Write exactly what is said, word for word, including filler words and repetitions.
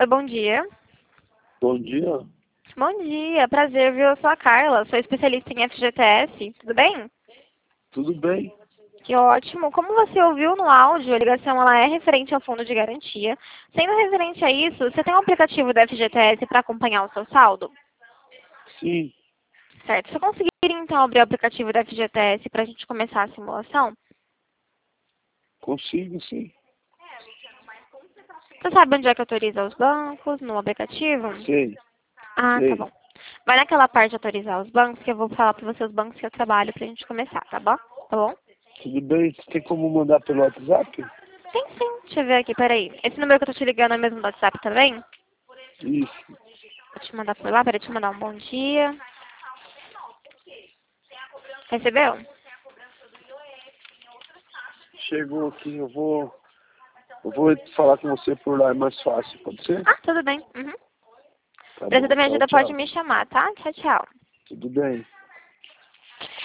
Oi, bom dia. Bom dia. Bom dia, prazer, viu? Eu sou a Carla, sou especialista em F G T S, tudo bem? Tudo bem? Que ótimo. Como você ouviu no áudio, a ligação ela é referente ao fundo de garantia. Sendo referente a isso, você tem um aplicativo da F G T S para acompanhar o seu saldo? Sim, Certo. Você conseguiria então abrir o aplicativo da F G T S para a gente começar a simulação? consigo sim. Você sabe onde é que autoriza os bancos no aplicativo? Sei, Ah, tá sei. bom. Vai naquela parte de autorizar os bancos, que eu vou falar para você os bancos que eu trabalho para a gente começar, tá bom? Tá bom? Tudo bem? Você tem como mandar pelo WhatsApp? Tem sim. Deixa eu ver aqui, peraí. Esse número que eu tô te ligando é mesmo do WhatsApp também? Isso. Vou te mandar por lá, peraí, deixa eu mandar um bom dia. Recebeu? Chegou aqui, eu vou. Eu vou falar com você por lá, é mais fácil, pode ser? Ah, tudo bem. Uhum. Tá Precisa bom, da minha tchau, ajuda, pode tchau. me chamar, tá? Tchau, tchau. Tudo bem.